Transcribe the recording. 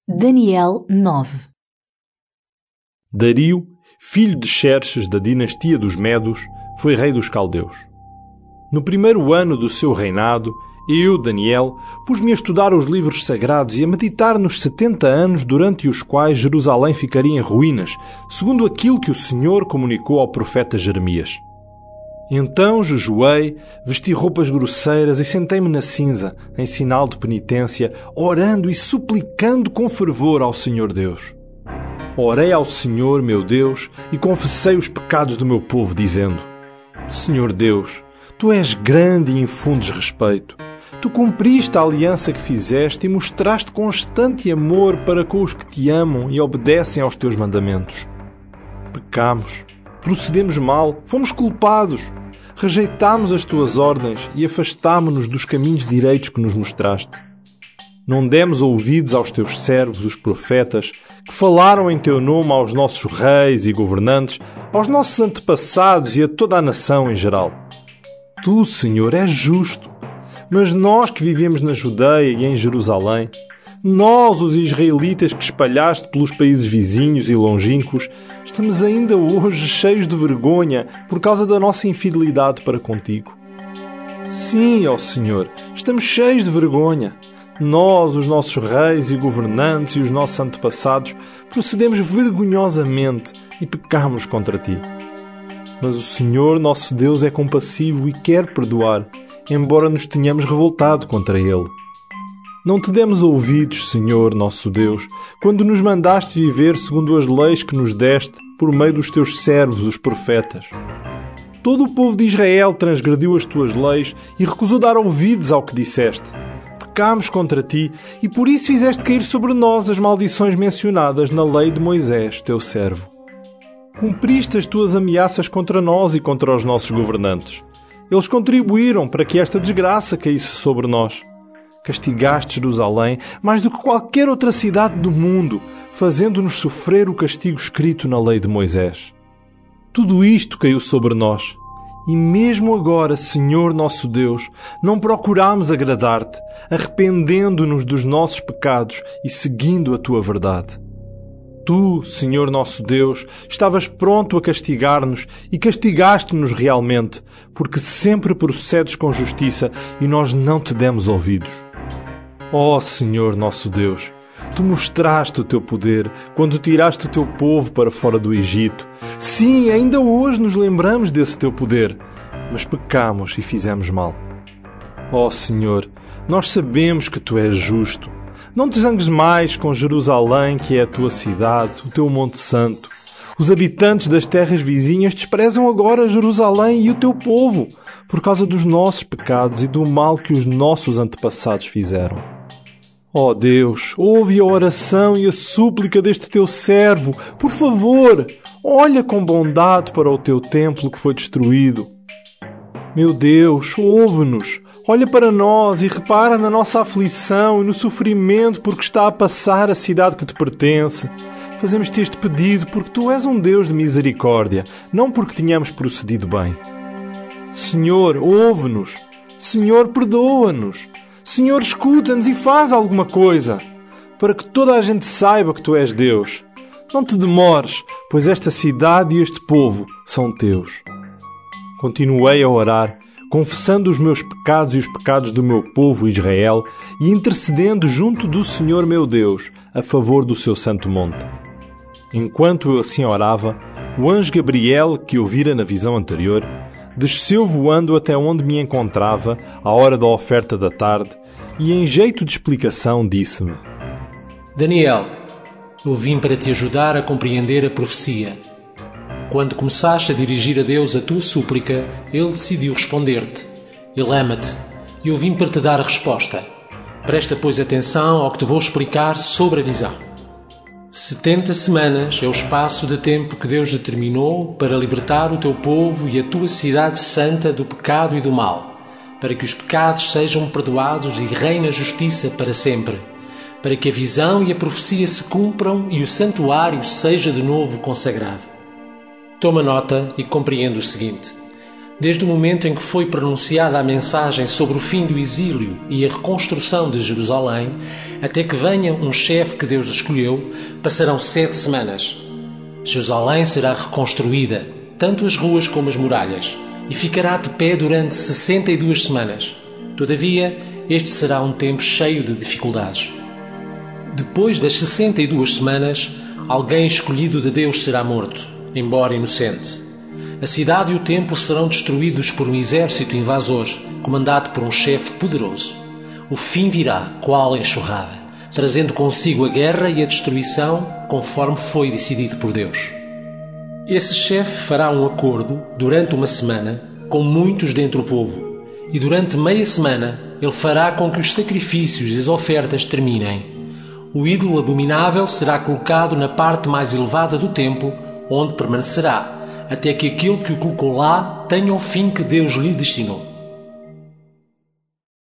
Daniel 9. Dario, filho de Xerxes da dinastia dos Medos, foi rei dos caldeus. No primeiro ano do seu reinado, eu, Daniel, pus-me a estudar os livros sagrados e a meditar nos 70 anos durante os quais Jerusalém ficaria em ruínas, segundo aquilo que o Senhor comunicou ao profeta Jeremias. Então jejuei, vesti roupas grosseiras e sentei-me na cinza, em sinal de penitência, orando e suplicando com fervor ao Senhor Deus. Orei ao Senhor, meu Deus, e confessei os pecados do meu povo, dizendo: Senhor Deus, Tu és grande e infundes respeito. Tu cumpriste a aliança que fizeste e mostraste constante amor para com os que te amam e obedecem aos Teus mandamentos. Pecamos, procedemos mal, fomos culpados, rejeitámos as Tuas ordens e afastámo-nos dos caminhos direitos que nos mostraste. Não demos ouvidos aos Teus servos, os profetas, que falaram em Teu nome aos nossos reis e governantes, aos nossos antepassados e a toda a nação em geral. Tu, Senhor, és justo, mas nós que vivemos na Judeia e em Jerusalém, nós, os israelitas que espalhaste pelos países vizinhos e longínquos, estamos ainda hoje cheios de vergonha por causa da nossa infidelidade para contigo. Sim, ó Senhor, estamos cheios de vergonha. Nós, os nossos reis e governantes e os nossos antepassados, procedemos vergonhosamente e pecamos contra Ti. Mas o Senhor, nosso Deus, é compassivo e quer perdoar, embora nos tenhamos revoltado contra Ele. Não te demos ouvidos, Senhor, nosso Deus, quando nos mandaste viver segundo as leis que nos deste por meio dos Teus servos, os profetas. Todo o povo de Israel transgrediu as Tuas leis e recusou dar ouvidos ao que disseste. Pecámos contra Ti e por isso fizeste cair sobre nós as maldições mencionadas na lei de Moisés, Teu servo. Cumpriste as Tuas ameaças contra nós e contra os nossos governantes. Eles contribuíram para que esta desgraça caísse sobre nós. Castigaste Jerusalém mais do que qualquer outra cidade do mundo, fazendo-nos sofrer o castigo escrito na lei de Moisés. Tudo isto caiu sobre nós. E mesmo agora, Senhor nosso Deus, não procuramos agradar-te, arrependendo-nos dos nossos pecados e seguindo a Tua verdade. Tu, Senhor nosso Deus, estavas pronto a castigar-nos e castigaste-nos realmente, porque sempre procedes com justiça e nós não te demos ouvidos. Ó Senhor nosso Deus, Tu mostraste o Teu poder quando tiraste o Teu povo para fora do Egito. Sim, ainda hoje nos lembramos desse Teu poder, mas pecamos e fizemos mal. Ó Senhor, nós sabemos que Tu és justo. Não te zangues mais com Jerusalém, que é a Tua cidade, o Teu Monte Santo. Os habitantes das terras vizinhas desprezam agora Jerusalém e o Teu povo, por causa dos nossos pecados e do mal que os nossos antepassados fizeram. Ó Deus, ouve a oração e a súplica deste Teu servo. Por favor, olha com bondade para o Teu templo que foi destruído. Meu Deus, ouve-nos. Olha para nós e repara na nossa aflição e no sofrimento porque está a passar a cidade que Te pertence. Fazemos-Te este pedido porque Tu és um Deus de misericórdia, não porque tenhamos procedido bem. Senhor, ouve-nos. Senhor, perdoa-nos. Senhor, escuta-nos e faz alguma coisa, para que toda a gente saiba que Tu és Deus. Não te demores, pois esta cidade e este povo são Teus. Continuei a orar, confessando os meus pecados e os pecados do meu povo Israel e intercedendo junto do Senhor meu Deus a favor do seu santo monte. Enquanto eu assim orava, o anjo Gabriel, que eu vira na visão anterior, desceu voando até onde me encontrava à hora da oferta da tarde e, em jeito de explicação, disse-me: Daniel, eu vim para te ajudar a compreender a profecia. Quando começaste a dirigir a Deus a tua súplica, Ele decidiu responder-te. Ele ama-te e eu vim para te dar a resposta. Presta, pois, atenção ao que te vou explicar sobre a visão. 70 semanas é o espaço de tempo que Deus determinou para libertar o teu povo e a tua cidade santa do pecado e do mal, para que os pecados sejam perdoados e reine a justiça para sempre, para que a visão e a profecia se cumpram e o santuário seja de novo consagrado. Toma nota e compreenda o seguinte: Desde o momento em que foi pronunciada a mensagem sobre o fim do exílio e a reconstrução de Jerusalém, até que venha um chefe que Deus escolheu, passarão 7 semanas. Jerusalém será reconstruída, tanto as ruas como as muralhas, e ficará de pé durante 62 semanas. Todavia, este será um tempo cheio de dificuldades. Depois das 62 semanas, alguém escolhido de Deus será morto, embora inocente. A cidade e o templo serão destruídos por um exército invasor, comandado por um chefe poderoso. O fim virá, qual enxurrada, trazendo consigo a guerra e a destruição, conforme foi decidido por Deus. Esse chefe fará um acordo, durante uma semana, com muitos dentre o povo, e durante meia semana ele fará com que os sacrifícios e as ofertas terminem. O ídolo abominável será colocado na parte mais elevada do templo, onde permanecerá, até que aquele que o colocou lá tenha o fim que Deus lhe destinou.